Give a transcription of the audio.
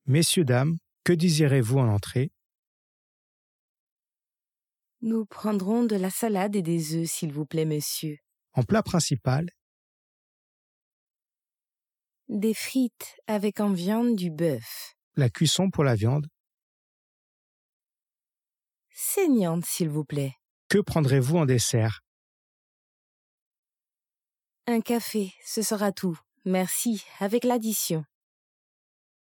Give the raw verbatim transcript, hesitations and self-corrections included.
Messieurs, dames, que désirez-vous en entrée? Nous prendrons de la salade et des œufs, s'il vous plaît, monsieur. En plat principal, Des frites avec en viande du bœuf. la cuisson pour la viande. Saignante, s'il vous plaît. Que prendrez-vous en dessert? Un café, ce sera tout. Merci, avec l'addition.